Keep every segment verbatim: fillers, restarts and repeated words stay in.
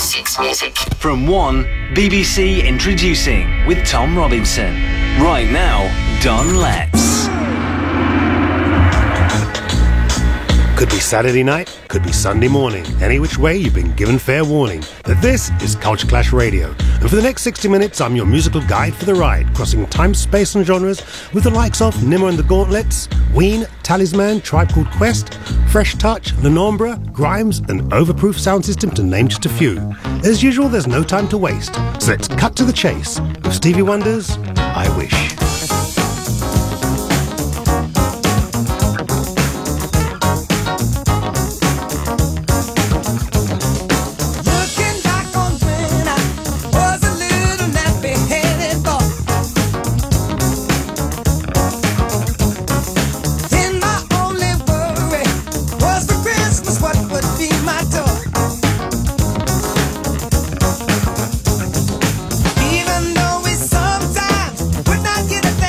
Six Music. From One, B B C Introducing with Tom Robinson. Right now, Don Letts. Could be Saturday night, could be Sunday morning. Any which way, you've been given fair warning that this is Culture Clash Radio. And for the next sixty minutes, I'm your musical guide for the ride, crossing time, space and genres with the likes of Nimmer and the Gauntlets, Ween, Talisman, Tribe Called Quest, Fresh Touch, Lenombra, Grimes and Overproof Sound System, to name just a few. As usual, there's no time to waste, so let's cut to the chase with Stevie Wonder's I Wish. Even though we sometimes would not get a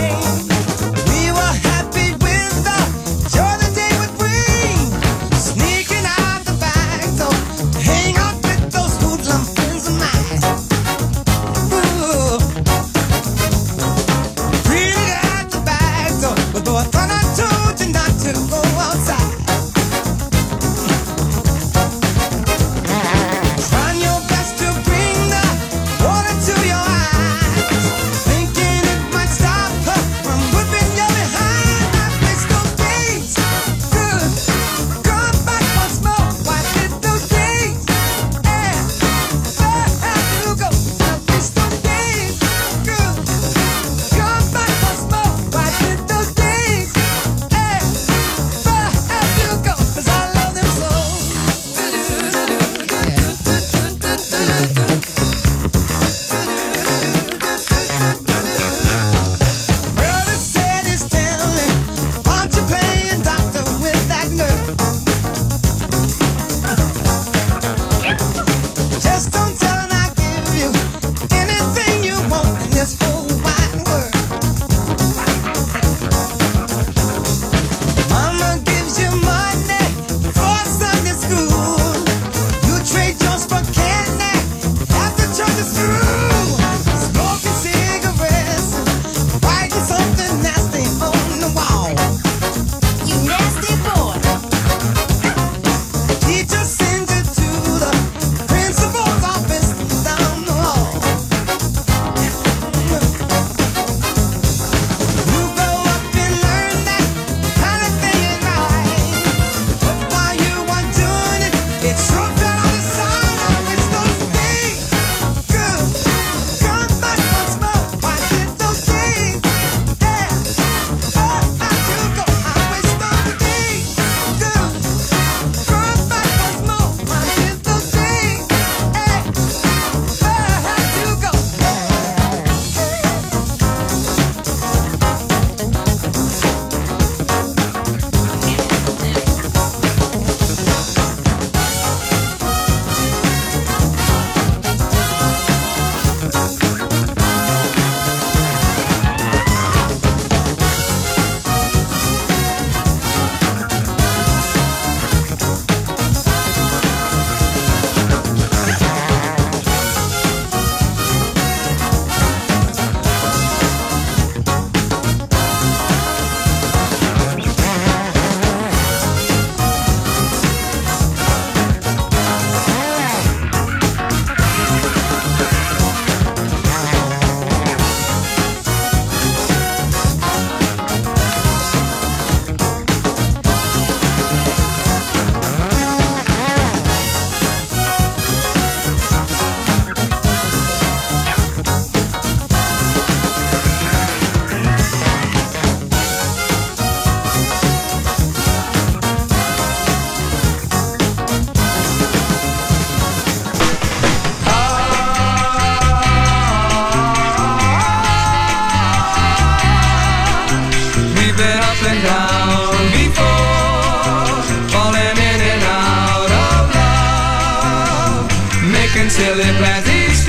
silly plans each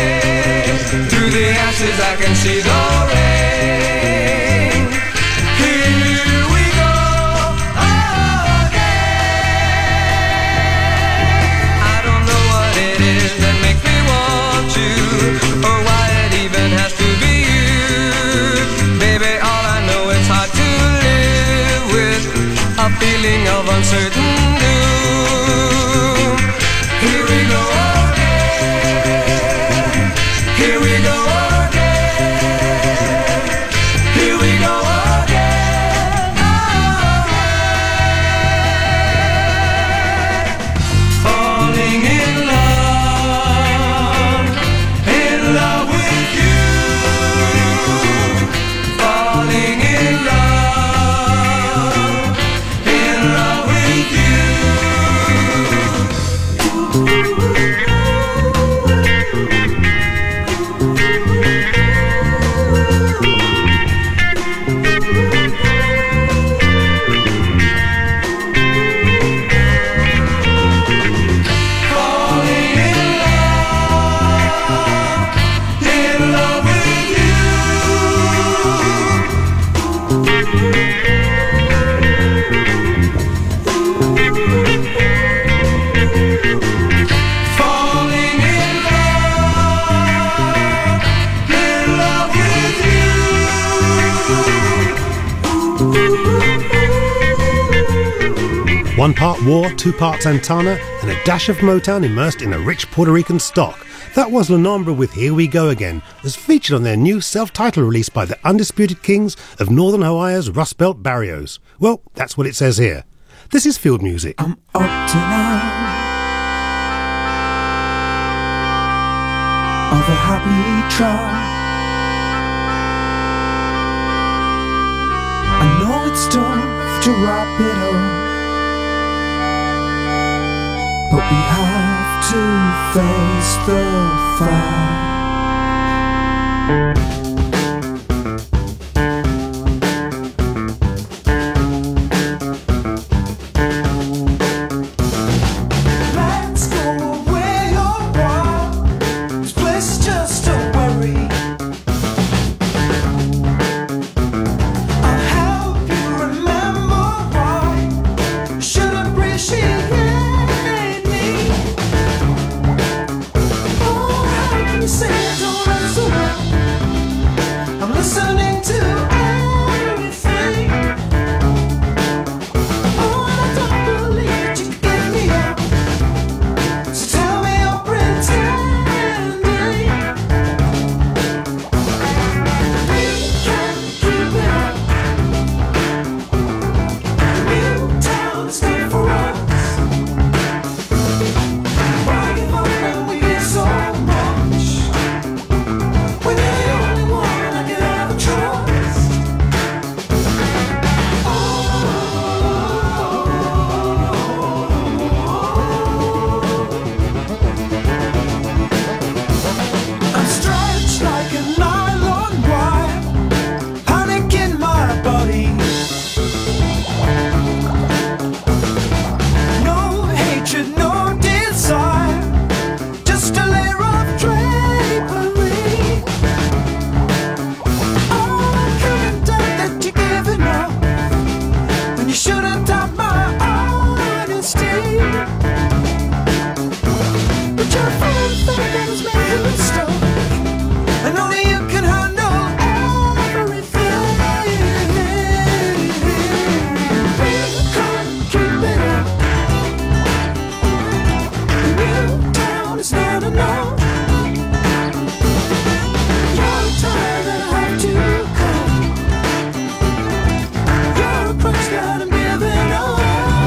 day. Through the ashes I can see the rain. Here we go again. I don't know what it is One part war, two parts Santana, and a dash of Motown immersed in a rich Puerto Rican stock. That was La Nombra with Here We Go Again, as featured on their new self-titled release by the undisputed kings of Northern Ohio's Rust Belt Barrios. Well, that's what it says here. This is Field Music. I'm up tonight of a happy try. I know it's tough to wrap it up, but we have to face the fire. Let's go where you're wild. This place is just a worry. I'll help you remember why you should appreciate it. I'm listening to everything. Oh, I don't believe that you can get me out. So tell me you're pretending. We can keep it up. New town is good for us. Why give up when we get so much? When you're the only one I can ever trust. I'm stretched like a nylon wire, panic in my body. No hatred, no desire, just a layer of drapery. Oh, I couldn't doubt that you're giving up when you shouldn't doubt my honesty. But you're a fine thing that is made of stuff, and only you can handle everything. We can't keep it up. New town is not enough. You're tired and I have to come. You're a crutch that I'm giving up.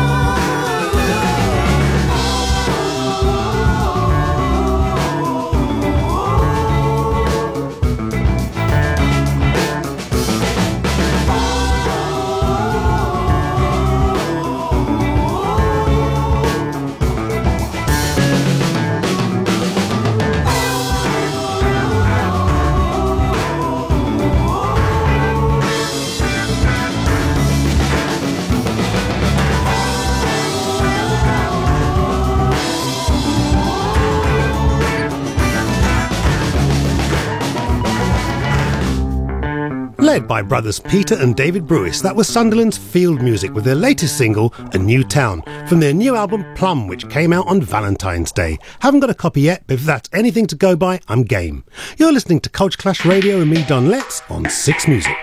Led by brothers Peter and David Brewis, that was Sunderland's Field Music with their latest single, A New Town, from their new album Plum, which came out on Valentine's Day. Haven't got a copy yet, but if that's anything to go by, I'm game. You're listening to Culture Clash Radio and me, Don Letts, on Six Music.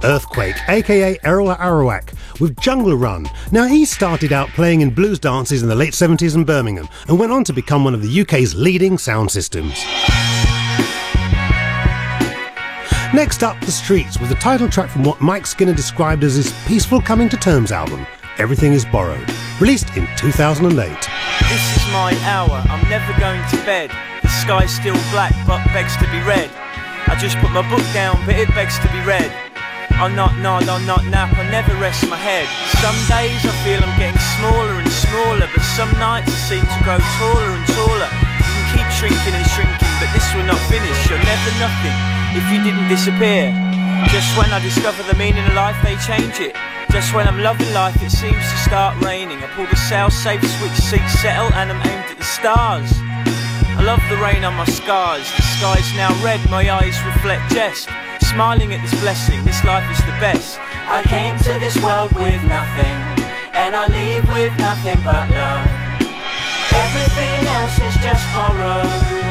Earthquake, aka Errol Arawak, with Jungle Run. Now, he started out playing in blues dances in the late seventies in Birmingham and went on to become one of the U K's leading sound systems. Next up, The Streets, with the title track from what Mike Skinner described as his peaceful coming to terms album, Everything Is Borrowed, released in two thousand eight. This is my hour, I'm never going to bed. The sky's still black but begs to be read. I just put my book down but it begs to be read. I'll not nod, I'll not nap, I never rest my head. Some days I feel I'm getting smaller and smaller, but some nights I seem to grow taller and taller. You can keep shrinking and shrinking, but this will not finish. You're never nothing if you didn't disappear. Just when I discover the meaning of life, they change it. Just when I'm loving life, it seems to start raining. I pull the sail safe, switch seats, settle, and I'm aimed at the stars. I love the rain on my scars. The sky's now red, my eyes reflect jest. Smiling at this blessing, this life is the best. I came to this world with nothing, and I leave with nothing but love. Everything else is just borrowed.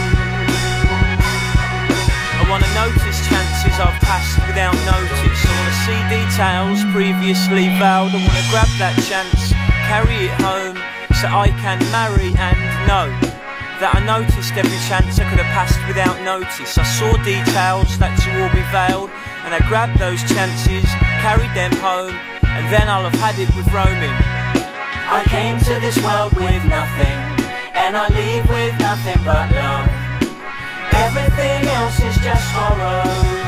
I wanna notice chances I've passed without notice. I wanna see details previously vowed. I wanna grab that chance, carry it home, so I can marry and know that I noticed every chance I could have passed without notice. I saw details that to all be veiled, and I grabbed those chances, carried them home, and then I'll have had it with roaming. I came to this world with nothing, and I leave with nothing but love. Everything else is just horror.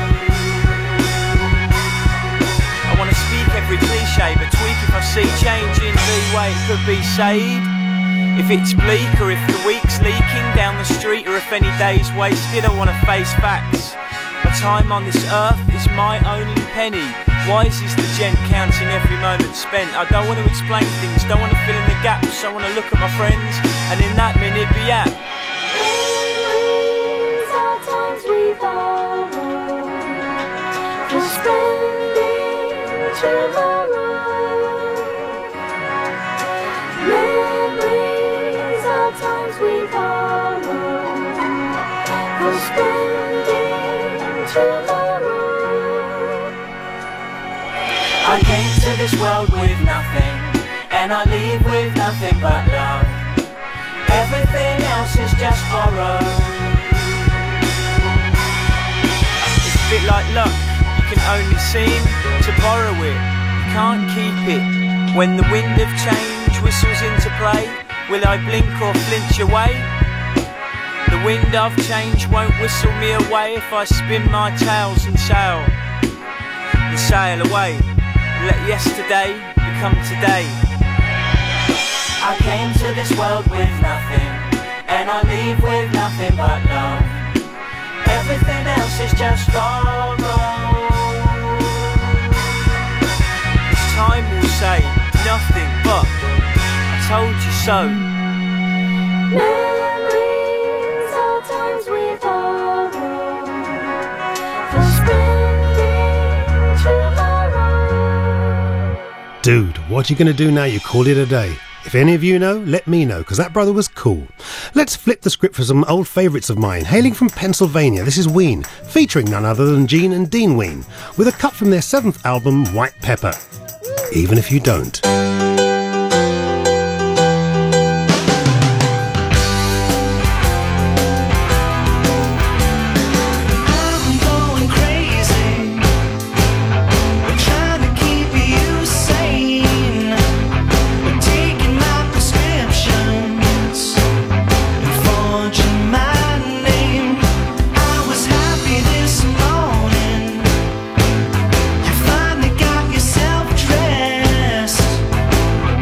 I wanna speak every cliche, but tweak if I see change in the way it could be said. If it's bleak, or if the week's leaking down the street, or if any day's wasted, I wanna face facts. My time on this earth is my only penny. Wise is the gent counting every moment spent. I don't want to explain things, don't want to fill in the gaps. I want to look at my friends, and in that minute be at. Memories are times we borrow for spending tomorrow. Memories are times we borrow for spending tomorrow. I came to this world with nothing, and I leave with nothing but love. Everything else is just borrowed. It's a bit like luck, you can only seem to borrow it, you can't keep it. When the wind of change whistles into play, will I blink or flinch away? The wind of change won't whistle me away if I spin my tales and sail, and sail away. Let yesterday become today. I came to this world with nothing, and I leave with nothing but love. Everything else is just borrowed. This time will say nothing but I told you so. Memories are times we borrow for spending tomorrow. Dude, what you gonna do now you called it a day? If any of you know, let me know, because that brother was cool. Let's flip the script for some old favourites of mine. Hailing from Pennsylvania, this is Ween, featuring none other than Gene and Dean Ween, with a cut from their seventh album, White Pepper. Even if you don't. Finally got yourself dressed.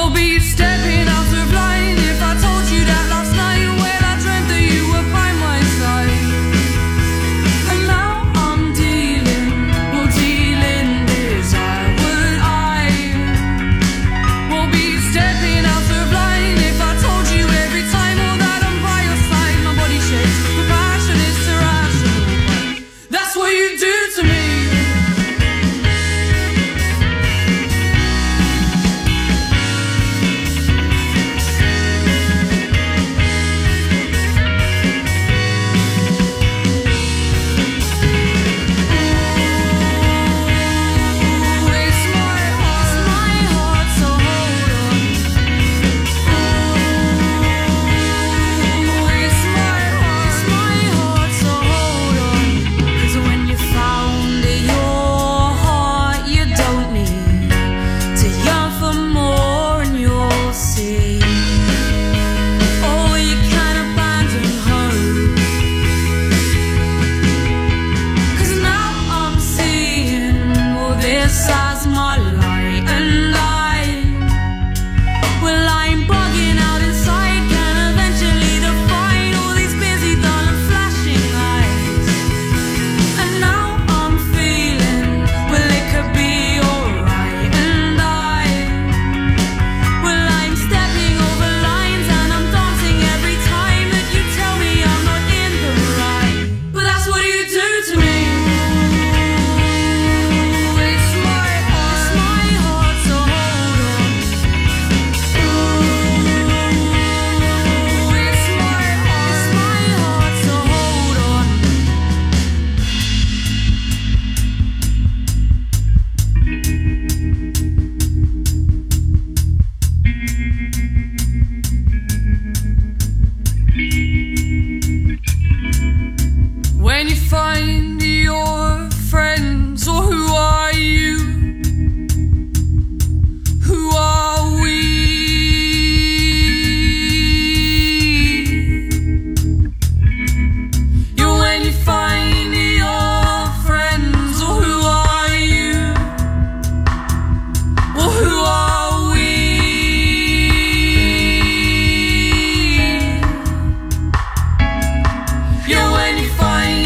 We'll be stepping out of line. If I told you that last night, well, I dreamt that you were by my side. And now I'm dealing, well, dealing this I would I. We'll be stepping out of line. If I told you every time, all that I'm by your side, my body shakes, the passion is irrational. That's what you do to me. When you find your friends, or who are you? Who are we? You when you find your friends, or who are you? Or who are we? You when you find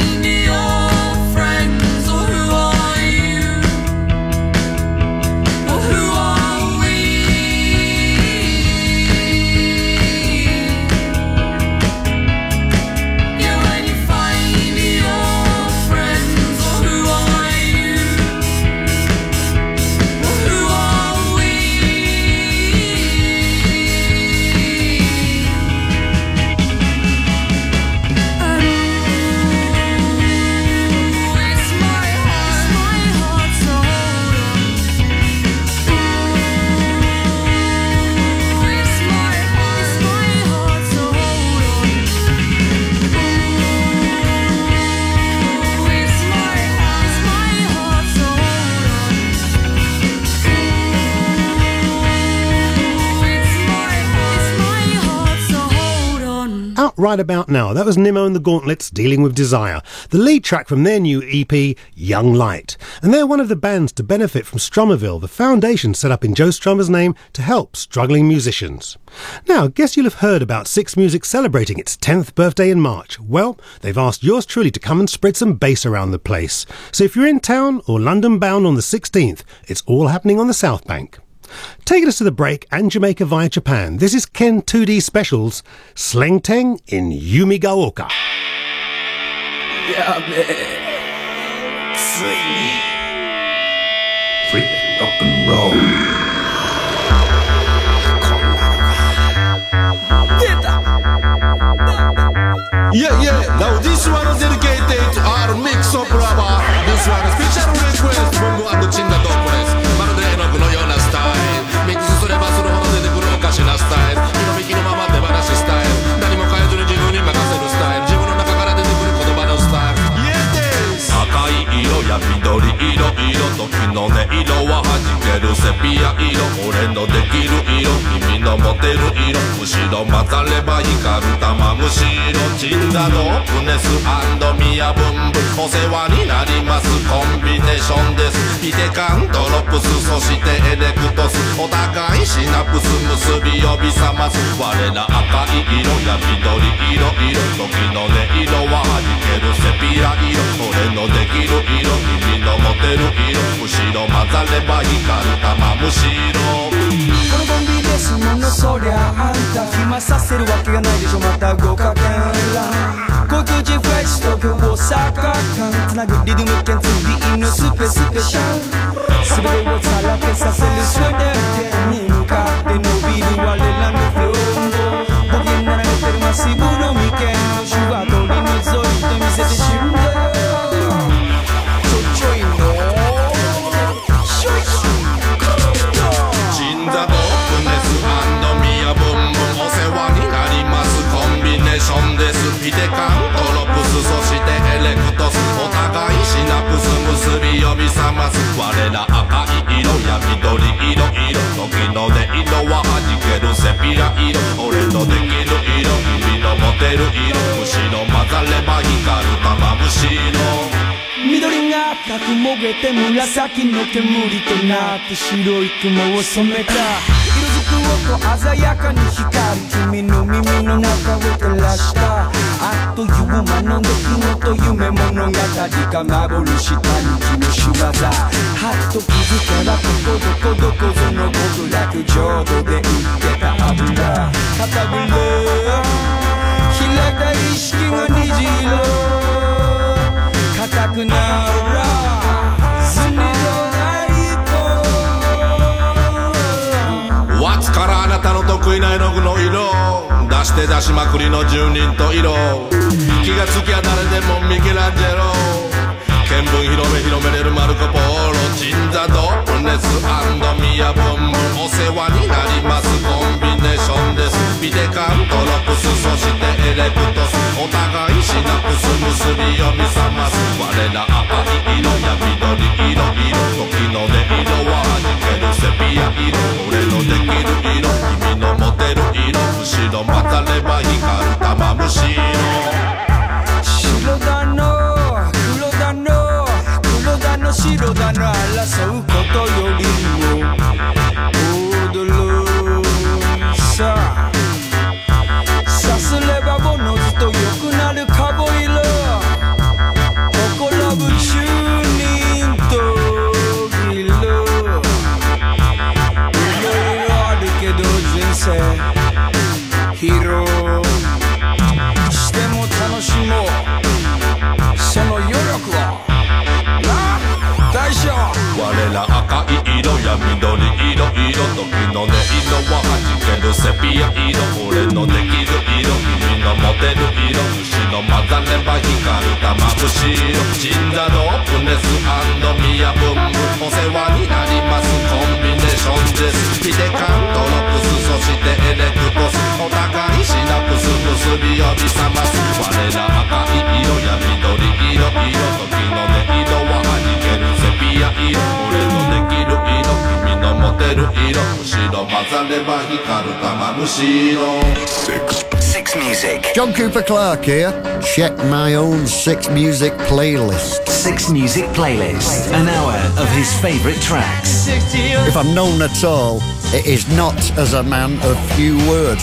Right about now, that was Nimmo and the Gauntlets dealing with Desire, the lead track from their new E P, Young Light. And they're one of the bands to benefit from Stromerville, the foundation set up in Joe Strummer's name to help struggling musicians. Now, I guess you'll have heard about Six Music celebrating its tenth birthday in March. Well, they've asked yours truly to come and spread some bass around the place. So if you're in town or London bound on the sixteenth, it's all happening on the South Bank. Taking us to the break and Jamaica via Japan, this is Ken two D Specials, Sleng Teng in Yumigaoka. Yeah, man. Free rock and roll. Yeah, yeah. Now this one is dedicated to our mix of rubber. This one is special request from Bongo and Chinda Dopores. まるで絵の具のようなスタイル。ミックスすればするほど出てくるおかしなスタイル。色引きのまま手放しスタイル。何も変えずに自分に任せるスタイル。自分の中から出てくる言葉のスタイル。赤い色や緑色、色時の音色は弾けるセピア色。俺のできる色、君の持てる色。後ろ混ざれば光る玉むしろ鎮座ドープネス&宮分部お世話になりますコンビネーションですピテカンドロプスそしてエレクトスお互いシナプス結び呼び覚ます我ら赤い色や緑色色時の音色は弾けるセピア色俺のできる色君の持てる色むしろ混ざれば光る玉むしろこのコンビですものそりゃあんた暇させるわけがないでしょまた豪華絢爛航空人フレッシュ東京大阪間つなぐリズム剣ツービーのスペスペシャル全てをさらけさせるスウェーデンに向かって伸びる我らのフローボケに並べてるマシブの眉間の手話取り除いて見せてしんだちょちょいのショイショイ鎮座ドープネス&宮ブンブンお世話になりますコンビネーションですピテカンドロプスそしてエレクトスお互いシナプス結び呼び覚ます我ら赤い色や緑色色時の音色は弾けるセピア色俺のできる色君の持てる色むしろ混ざれば光る玉むしろ緑が赤くもげて紫の煙となって白い雲を染めた色づく音鮮やかに光る君の耳の中を照らしたあっという間の出来事夢物語か幻たにの仕業はっと気づけばここどこどこぞの極楽浄土で売ってた油旗ぶれ開いた意識が虹色硬くならずにどないぽワッツからあなたの得意な絵の具の色出して出しまくりの住人と色気がつきゃ誰でもミケランジェロ見聞広め広めれるマルコ・ポーロ鎮座ドープネス&宮分部お世話になりますコンビネーションですビデカントロプスそしてエレクトスお互いシナプス結び読み覚ます我ら赤い色や緑色色時の音色は弾けるセピア色俺のできる色君の持てる色むしろ混ざれば光る玉むしろ白だの黒だの黒だの白だの争うことよりも踊るささすればおのずと良くなるカゴ色ほころぶ中人と色いろいろあるけど人生ヒーローしても楽しもうその余力をな大将我ら赤い色や緑色色時の音色は弾けるセピア色俺のできる色君の持てる色牛の混ざれば光る玉むしろ鎮座ドープネス&宮分部お世話になりますコンビネーションですピテカントロプスそしてエレクトスお互いシナプス結び呼び覚ます我ら赤い色や緑色色時の音色は弾けるセピア色俺のできる色君の持てる色むしろ混ざれば光る玉むしろ Six Music. John Cooper Clarke here. Check my own Six Music playlist. Six Music Playlist. An hour of his favourite tracks. If I'm known at all, it is not as a man of few words.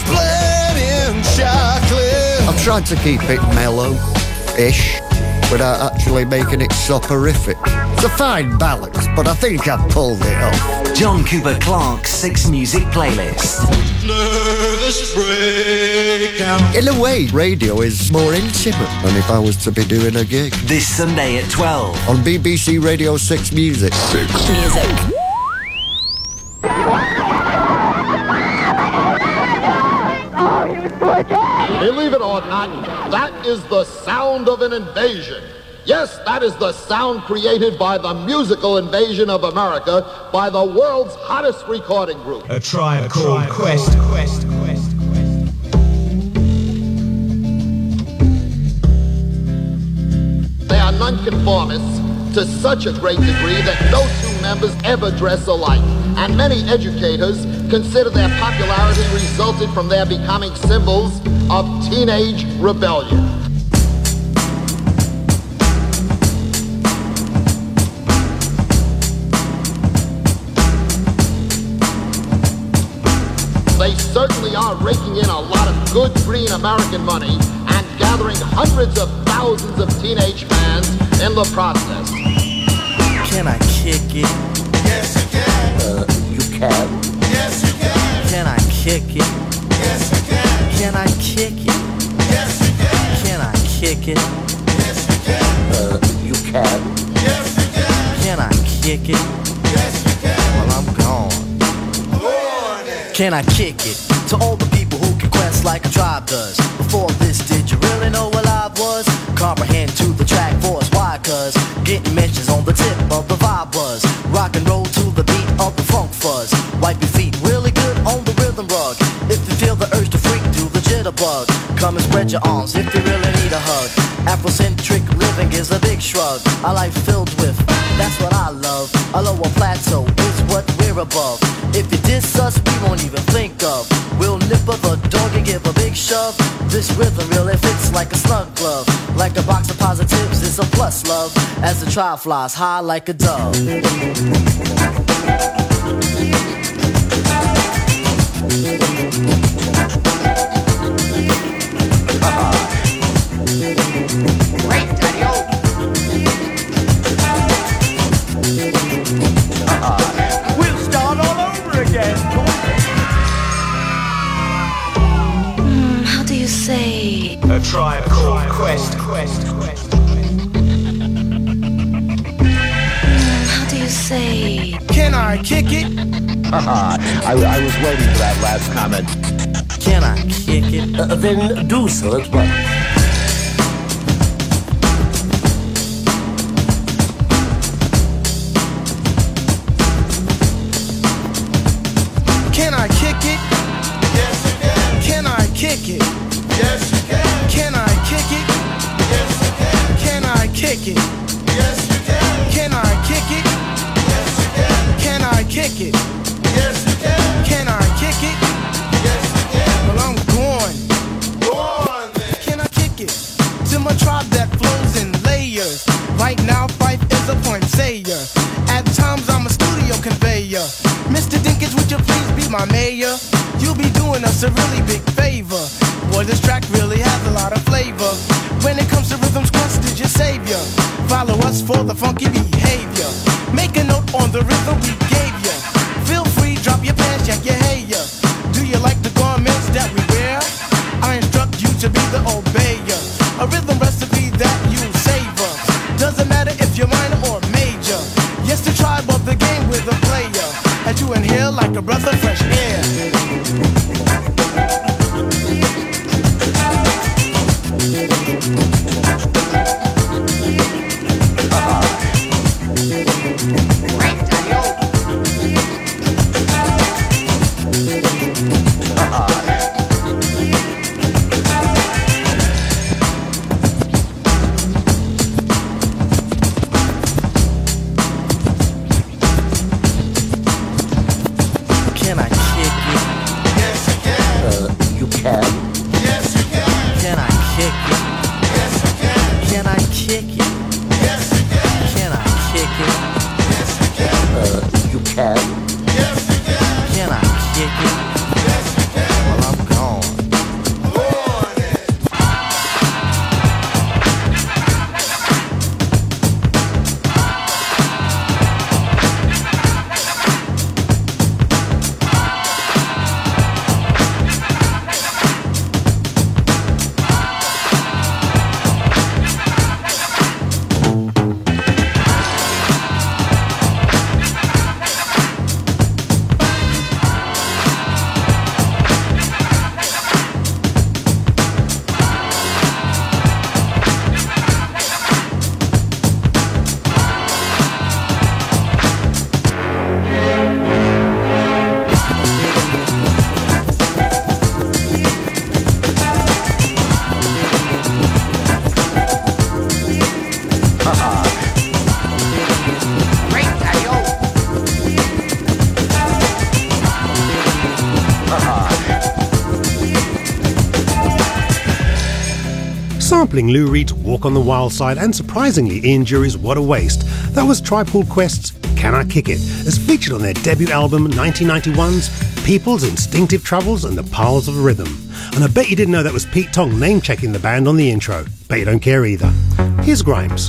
I've tried to keep it mellow-ish without actually making it soporific. It's a fine balance, but I think I've pulled it off. John Cooper Clarke's Six Music Playlist. Nervous breakdown. In a way, radio is more intimate than if I was to be doing a gig. This Sunday at twelve. On B B C Radio Six Music. Six Music. Believe it or not, that is the sound of an invasion. Yes, that is the sound created by the musical invasion of America by the world's hottest recording group. A Tribe Called Quest. Quest, Quest, Quest. They are nonconformists to such a great degree that no two members ever dress alike. And many educators consider their popularity resulted from their becoming symbols of teenage rebellion. They certainly are raking in a lot of good green American money and gathering hundreds of thousands of teenage fans in the process. Can I kick it? Yes, you can. Uh, you can. Yes, you can. Can I kick it? Yes, you can. Can I kick it? Yes, you can. Can I kick it? Yes, you can. Uh, you can. Yes, you can. Can I kick it? Yes, you can. Well, I'm gone. Can I kick it? To all the people who can quest like a tribe does. Before this, did you really know what I was? Comprehend to the track force, why? Cause getting mentions on the tip of the vibe buzz. Rock and roll to the beat of the funk fuzz. Wipe your feet really good on the rhythm rug. If you feel the urge to freak, do the jitterbug. Come and spread your arms if you really need a hug. Afrocentric living is a big shrug. A life filled with, that's what I love. A lower plateau is what we're above. If you diss us, we won't even think of. We'll nip of the dog and give a big shove. This rhythm really fits like a snug glove. Like a box of positives, it's a plus love. As the tribe flies high like a dove. Great, Daddy-O. We'll start all over again. Hmm, how do you say? A tribe called Quest, Quest, Quest. Hmm, how do you say? Can I kick it? I, I was waiting for that last comment. Can I kick it? Uh, then do so. That's what. Can I kick it? Yes, you can. Can I kick it? Yes, you can. Can I kick it? Yes, you can. Can I kick it? Yes, you can. Can I kick it? Yes, you can. Can I kick it? Yes, you can. Can I kick it? Yes, you can. Well, I'm going. Go on then. Can I kick it? To my tribe that flows in layers. Right now, Fife is a point sayer. At times, I'm a studio conveyor. Mister Dinkins, would you please be my mayor? You'll be doing us a really big favor. Boy, this track really has a lot of flavor. When it comes to rhythms, Quest is your savior. Follow us for the funky behavior. Make a note on the rhythm we gave ya. Feel free, drop your pants, check your hair. Do you like the garments that we wear? I instruct you to be the obeyer. A rhythm recipe that you savor. Doesn't matter if you're minor or major. Yes, the tribe of the game with a player. As you inhale like a breath of fresh air. Great, Daddy-O. Can I kick it? Yes, you can. Uh, you can. Yes, you can. Can I kick it? Yes, you can. Can I kick it? Yes, you can. Can I kick it? Yes, you can. Uh, you can. Yes, you can. Can I kick it? Yes, you can. Well, I'm gone. Go on then. sampling Lou Reed's Walk on the Wild Side and surprisingly Ian Dury's What a Waste. That was Tripod Quest's Can I Kick It, as featured on their debut album nineteen ninety-one's People's Instinctive Troubles and the Pals of Rhythm. And I bet you didn't know that was Pete Tong name-checking the band on the intro. Bet you don't care either. Here's Grimes.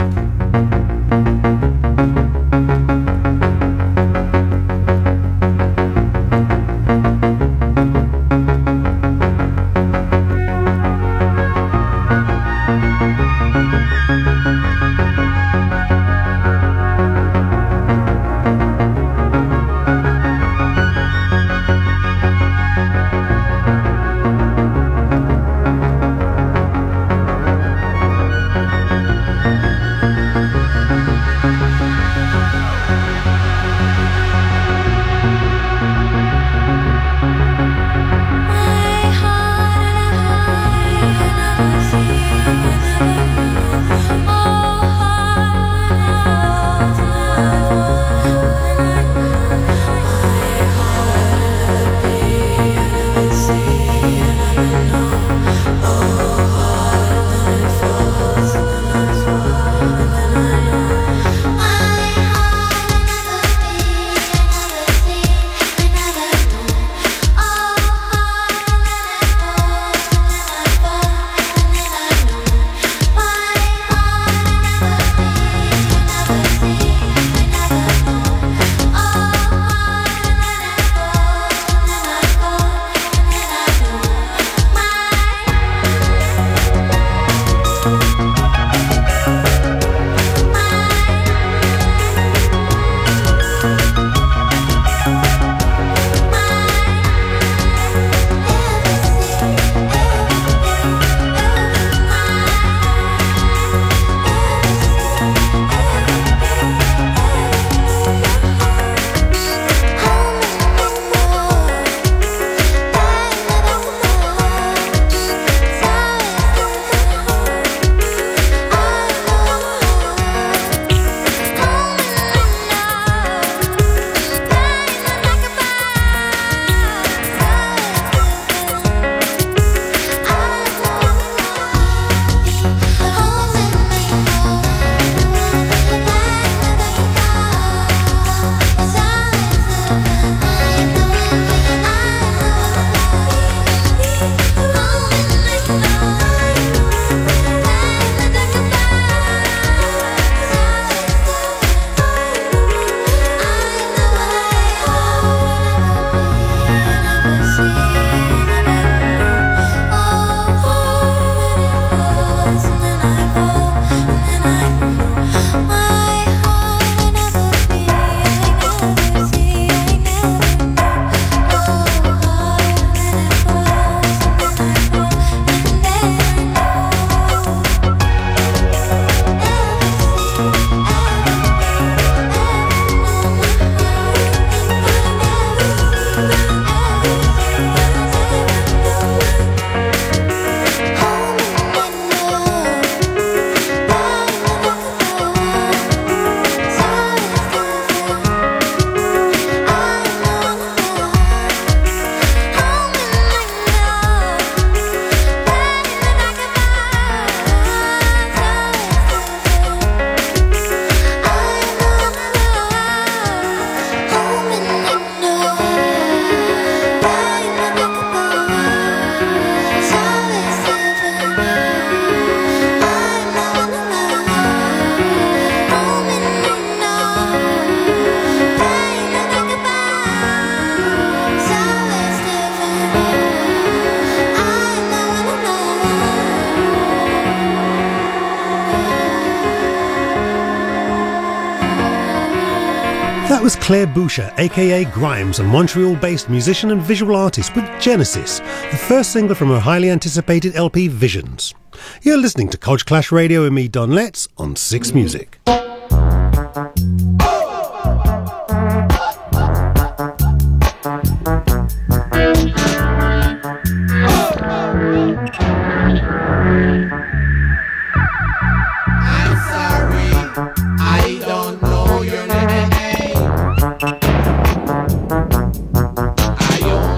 That was Claire Boucher, aka Grimes, a Montreal-based musician and visual artist with Genesis, the first single from her highly anticipated L P Visions. You're listening to Culture Clash Radio with me, Don Letts, on Six Music.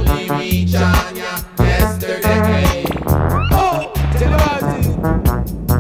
Oh, tell about it.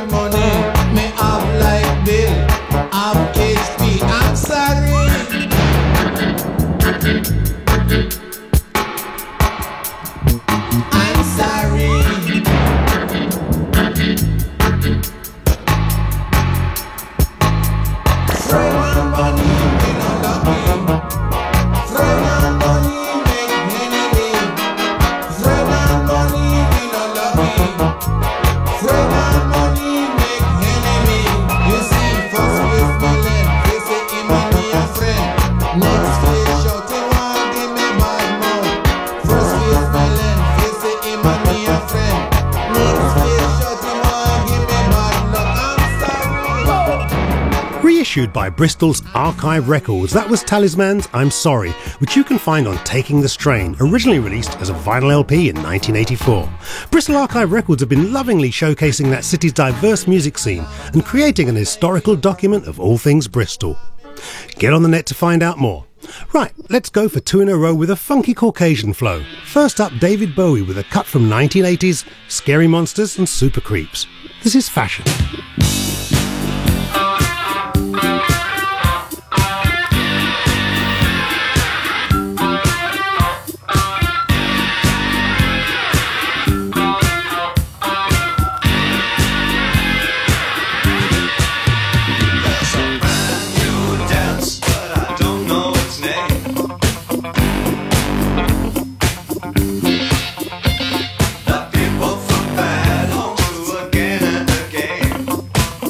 and money. Me have like Bill, have H P. I'm sorry. I'm sorry. Friend and money, we no lucky. Friend and money make enemy. Friend and money, we no lucky. Friend and money make enemy. You see, first place me lend, they say him and me a friend. Next place shout him want give me bad mouth. First place me lend, they say him and me a friend. Next place shout him want give me bad luck. I'm sorry. Reissued by Bristol's Archive Records, that was Talisman's I'm Sorry, which you can find on Taking the Strain, originally released as a vinyl L P in nineteen eighty-four. Bristol Archive Records have been lovingly showcasing that city's diverse music scene and creating an historical document of all things Bristol. Get on the net to find out more. Right, let's go for two in a row with a funky Caucasian flow. First up, David Bowie with a cut from nineteen eighties, Scary Monsters and Super Creeps. This is Fashion. People from bad homes do again and again.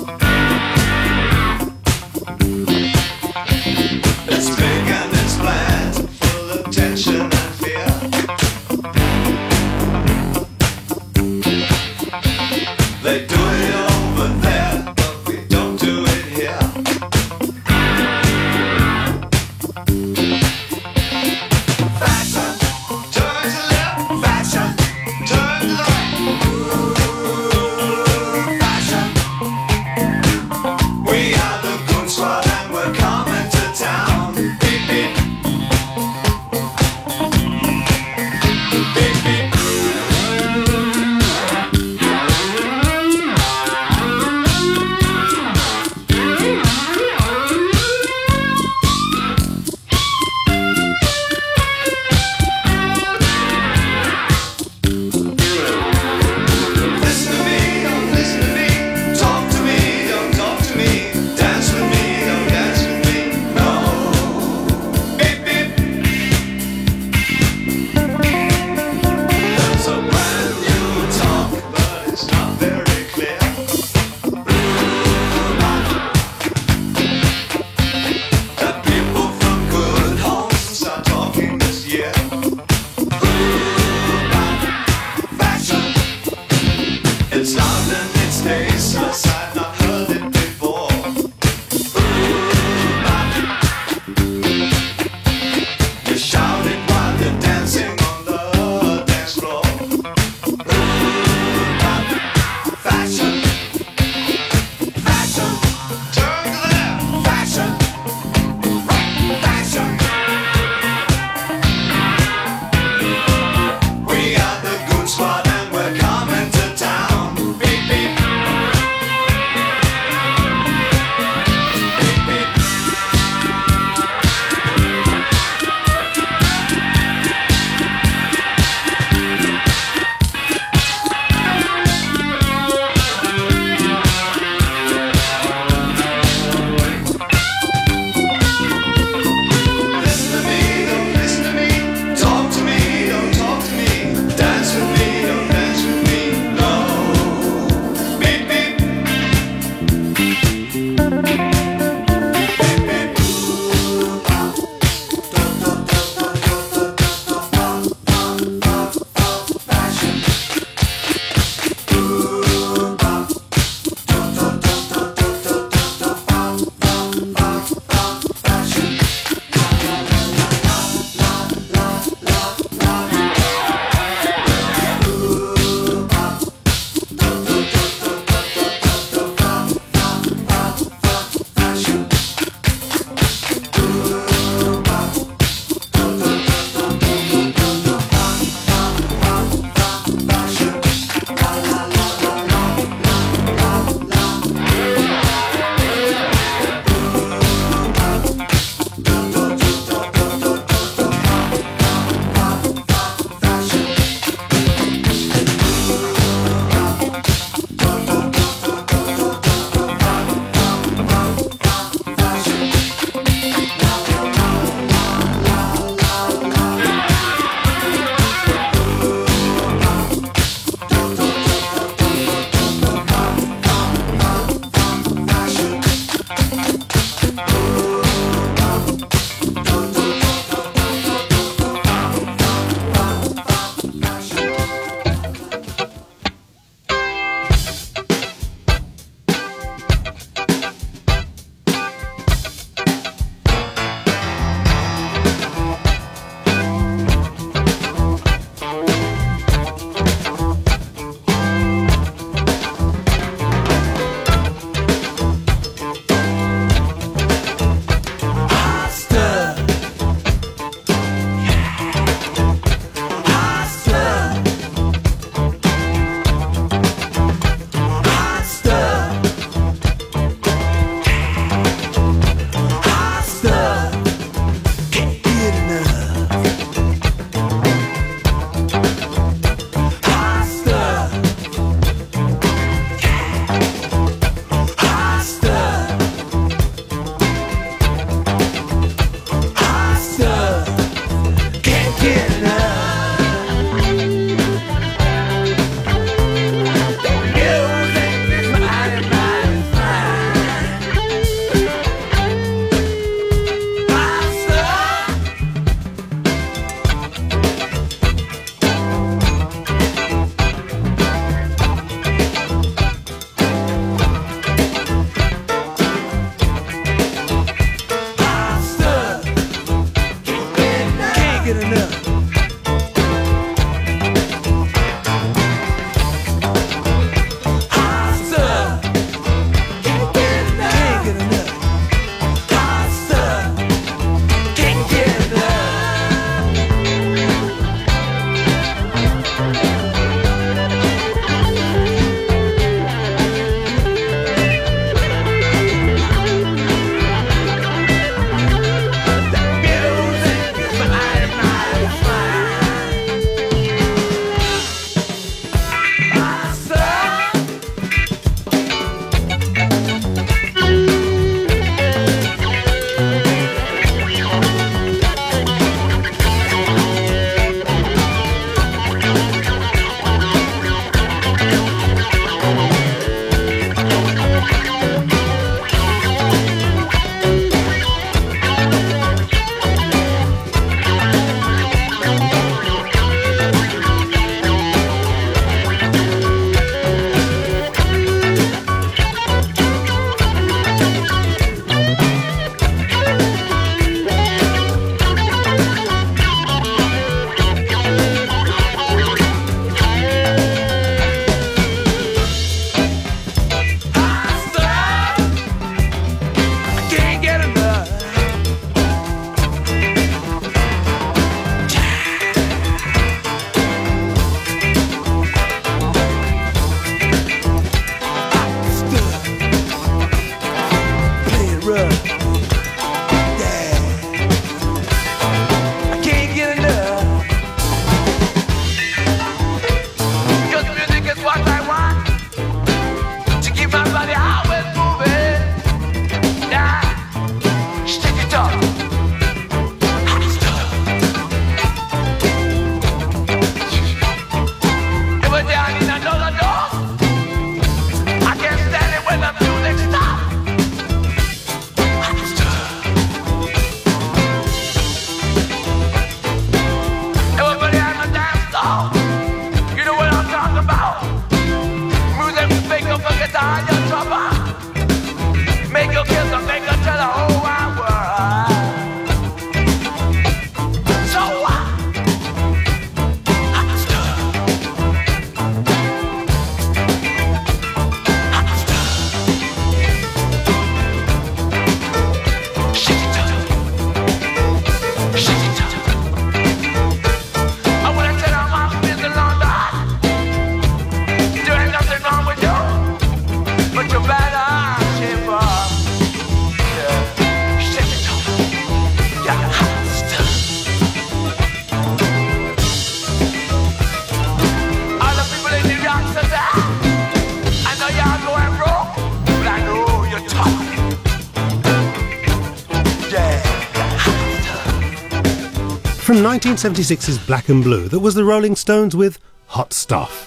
from nineteen seventy-six's Black and Blue. That was the Rolling Stones with Hot Stuff.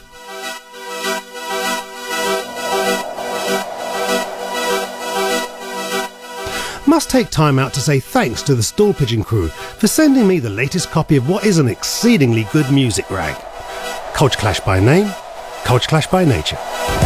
Must take time out to say thanks to the Stool Pigeon crew for sending me the latest copy of what is an exceedingly good music rag. Culture Clash by name, Culture Clash by nature.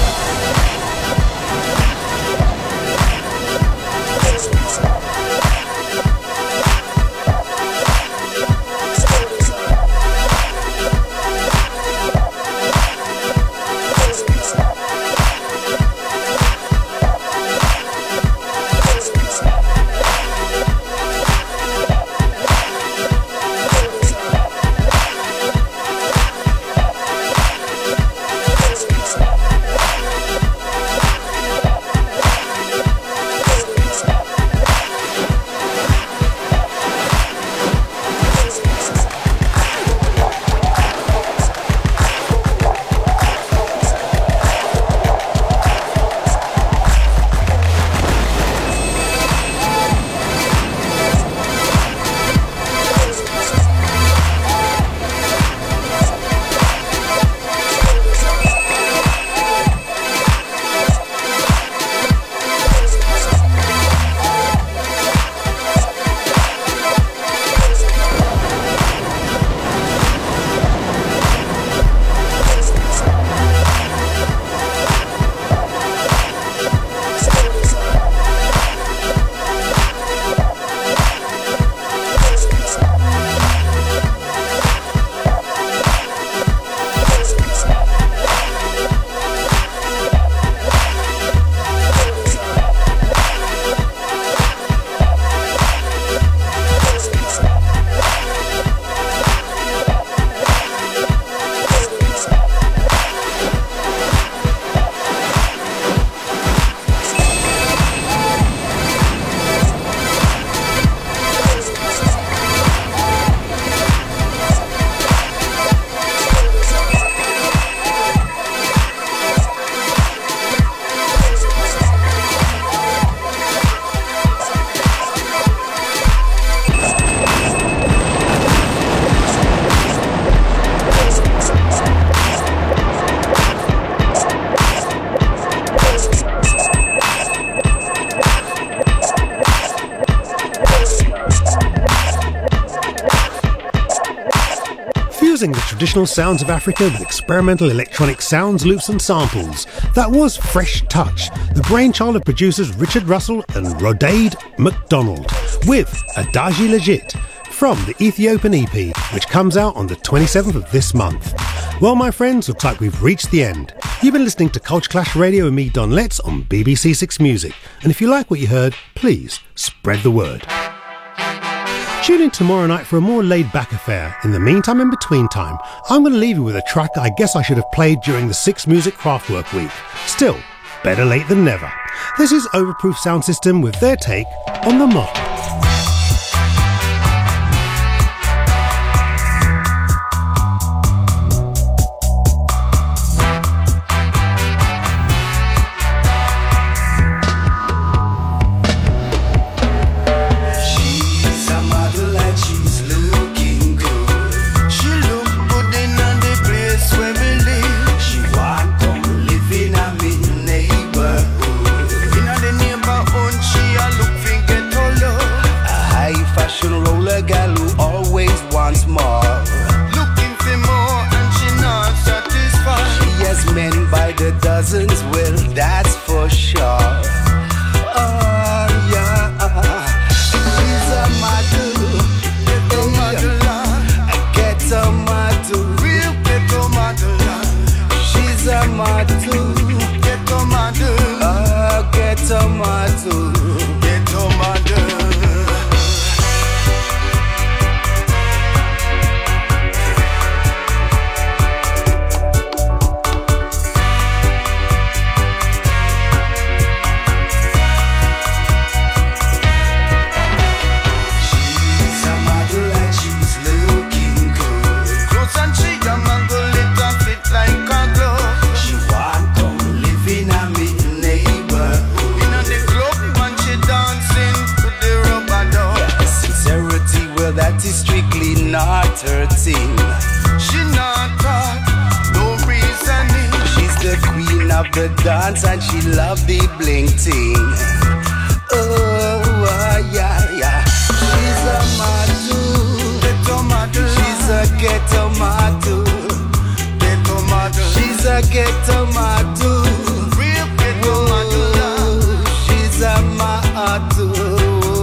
Fusing the traditional sounds of Africa with experimental electronic sounds, loops and samples. That was Fresh Touch, the brainchild of producers Richard Russell and Rodaid McDonald, with Adagi Legit from the Ethiopian E P, which comes out on the twenty-seventh of this month. Well, my friends, looks like we've reached the end. You've been listening to Culture Clash Radio and me, Don Letts, on B B C Six Music. And if you like what you heard, please spread the word. Tune in tomorrow night for a more laid-back affair. In the meantime, in between time, I'm going to leave you with a track I guess I should have played during the Six Music Craftwork Week. Still, better late than never. This is Overproof Sound System with their take on the motto. Dozens will, that's for sure. Oh yeah, she's a model, ghetto model, a ghetto model, real ghetto model. She's a model, ghetto model, a ghetto model, ghetto model. She want come live in a me neighborhood. In a the club, about her team. She not talk, no reasoning. She's the queen of the dance and she love the bling ting. Oh, uh, yeah, yeah. She's a matu, ghetto matu. She's a ghetto matu, ghetto matu. She's a ghetto matu, real ghetto matu. She's a matu.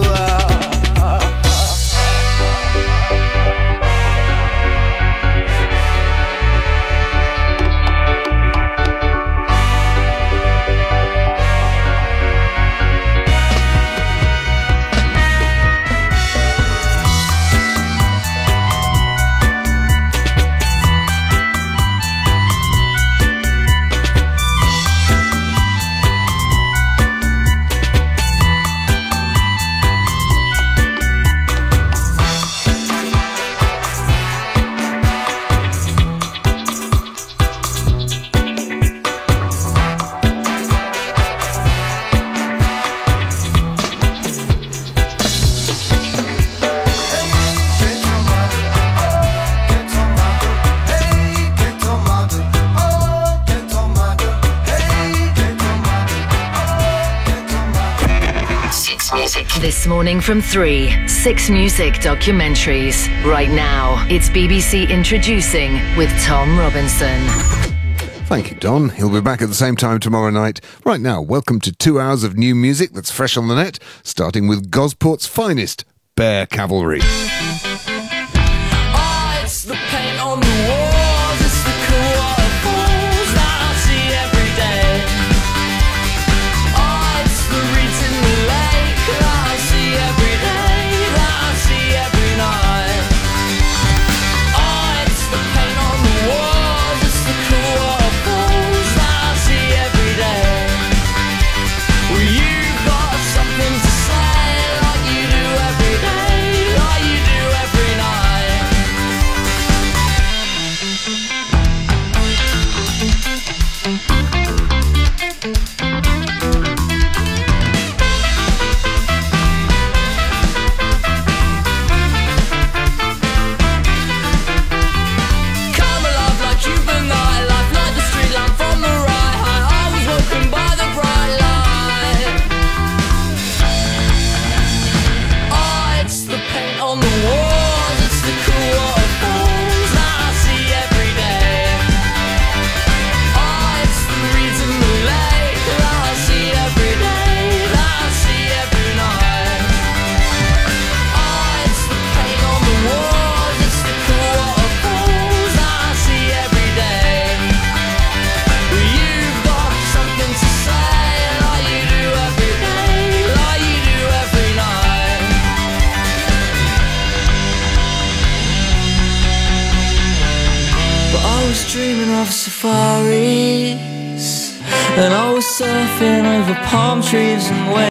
This morning from three, Six Music documentaries. Right now, it's B B C Introducing with Tom Robinson. Thank you, Don. He'll be back at the same time tomorrow night. Right now, welcome to two hours of new music that's fresh on the net, starting with Gosport's finest, Bear Cavalry. Oh, it's the paint on the walls, it's the cool waterfalls that I see every day. Oh, it's the reeds in the lake that I see every day, that I see every night. Oh, it's the paint on the walls, it's the cool waterfalls that I see every day. Well, you've got something to say like you do every day, like you do every night. Come alive like you've been nightlife, like the street lamp from the right high. I was woken by the bright light. Oh, it's the paint on the walls, it's the cool waterfalls that I see every day. Oh, it's the reeds in the lake that I see every day, that I see every night. Oh, it's the paint on the walls, it's the cool waterfalls that I see every day. Well, you've got something to say like you do every day, like you do every night. But I was dreaming of safaris, and I was surfing over palm trees and waves.